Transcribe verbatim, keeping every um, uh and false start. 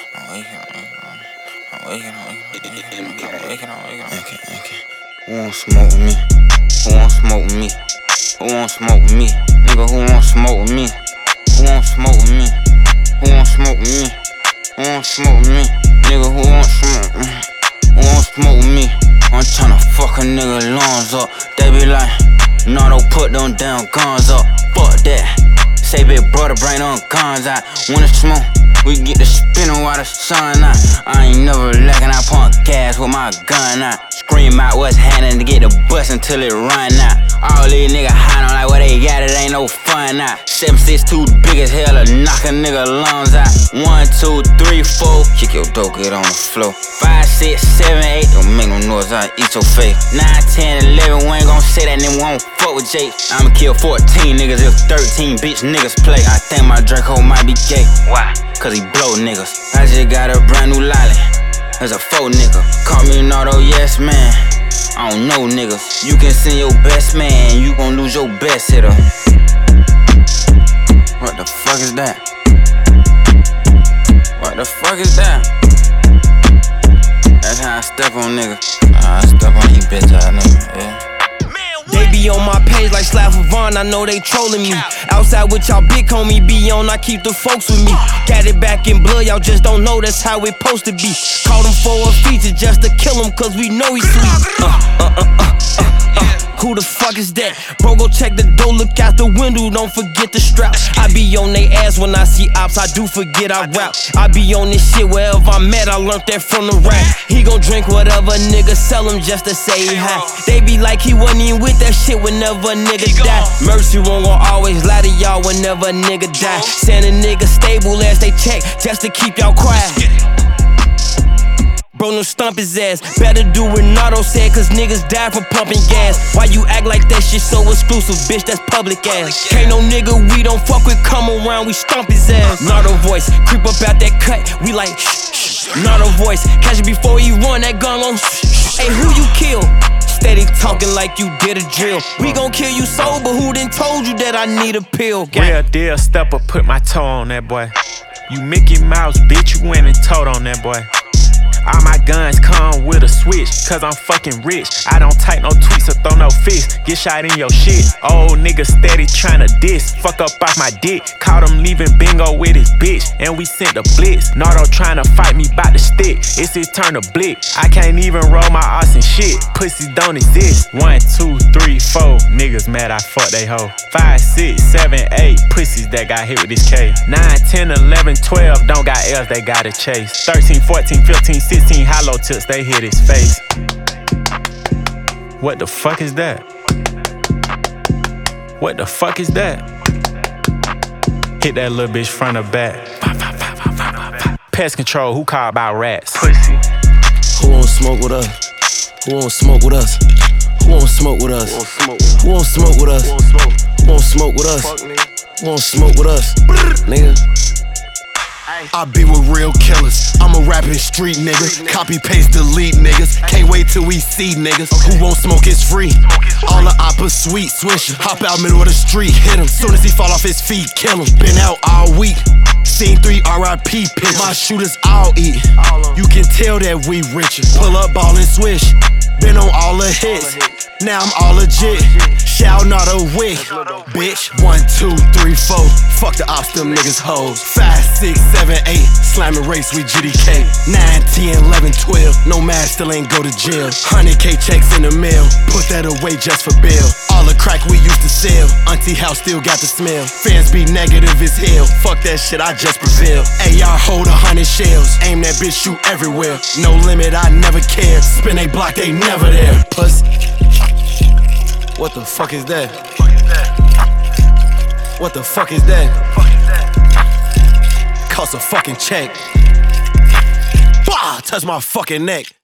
I'm waking, I'm waking, I'm waking, I'm waking, I'm waking, I'm waking. Okay, okay. Who won't smoke with me? Who won't smoke with me? Who won't smoke with me? Nigga, who won't smoke with me? Who won't smoke with me? Who won't smoke with me? Who won't smoke with me? Nigga, who won't smoke with me? Who won't smoke with me? I'm tryna fuck a nigga lungs up. They be like, no, don't put them damn guns up. Fuck that. Say big brother, bring them guns out. When it's smoke, we get the spinning while the sun out. I ain't never lacking, I pump gas with my gun out. Scream out what's happening to get the bus until it run out. All these niggas hiding like what they got, it ain't no fun now. seven six two big as hell to knock a nigga lungs out. one, two, three, four, kick your dope, get on the floor. five, six, seven, eight, don't make no noise, I'll eat your face. nine, ten, eleven, we ain't gon' say that, then we won't fuck with Jake. I'ma kill fourteen niggas if thirteen bitch niggas play. I think my Draco might be gay. Why? Cause he blow niggas. I just got a brand new lolly. There's a faux nigga. Call me an auto yes man. I don't know niggas. You can send your best man, you gon' lose your best hitter. What the fuck is that? What the fuck is that? That's how I step on niggas. Nah, I step on you bitch ass nigga, yeah. They be on my page like Slav Vaughn, I know they trolling me. Outside with y'all big homie be on, I keep the folks with me. Got it back in blood, y'all just don't know that's how it supposed to be. Called him for a feature just to kill him cause we know he sweet. Uh, uh, uh, uh, uh, uh. Who the fuck is that? Bro, go check the door, look out the window, don't forget the strap. I be on they ass when I see ops, I do forget I rap. I be on this shit wherever I'm at, I learned that from the rap. He gon' drink whatever nigga sell him just to say hi. They be like he wasn't even with that shit whenever a nigga die. Mercy won't gon' always lie to y'all whenever a nigga die. Send a nigga stable as they check just to keep y'all quiet. Bro, no stump his ass. Better do what Nardo said, cause niggas die from pumping gas. Why you act like that shit so exclusive, bitch? That's public ass. Can't no nigga we don't fuck with come around, we stomp his ass. Nardo voice, creep up out that cut, we like shh, shh. Nardo voice, catch it before he run that gun on. Hey, who you kill? Steady talking like you did a drill. We gon' kill you sober, who done told you that I need a pill? Real deal stepper, put my toe on that boy. You Mickey Mouse, bitch, you went and told on that boy. All my guns come with a switch, cause I'm fucking rich. I don't type no tweets or throw no fists. Get shot in your shit. Old nigga steady tryna diss. Fuck up off my dick. Caught him leaving bingo with his bitch. And we sent the blitz. Nardo tryna fight me bout the stick. It's his turn to blick. I can't even roll my ass and shit. Pussy don't exist. One, two, three, four. Niggas mad I fuck they hoe. Five, six, seven, eight. Pussies that got hit with this K. Nine, ten, eleven, twelve. Don't got L's, they gotta chase. Thirteen, fourteen, fifteen, sixteen hollow tips, they hit his face. What the fuck is that? What the fuck is that? Hit that little bitch front or back. Pest control, who called about rats? Pussy. Who won't smoke with us? Who won't smoke with us? Who won't smoke with us? Who won't smoke with us? Who won't smoke with us? Who won't smoke with us? Nigga. I be with real killers. I'm a rapping street nigga. Copy, paste, delete niggas. Can't wait till we see niggas. Who won't smoke is free. All the oppa sweet swisher. Hop out middle of the street, hit him. Soon as he fall off his feet, kill him. Been out all week. Seen three R I P pics. My shooters all eat. You can tell that we richer. Pull up, ball and swish. Been on all the hits. Now I'm all legit. Shout not a wick. Bitch. One, two, three, four. Fuck the ops, them niggas hoes. Five, six, seven, eight. Slamming race with G D K. Nine, ten, eleven, twelve. No mask, still ain't go to jail. one hundred K checks in the mail. Put that away just for bail. All the crack we used to sell. Auntie house still got the smell. Fans be negative as hell. Fuck that shit, I just prevail. A R hold a hundred shells. Aim that bitch, shoot everywhere. No limit, I never care. Spin a block, they never there. Puss. What the fuck is that? What the fuck is that? Cost a fucking check. Bah! Touch my fucking neck.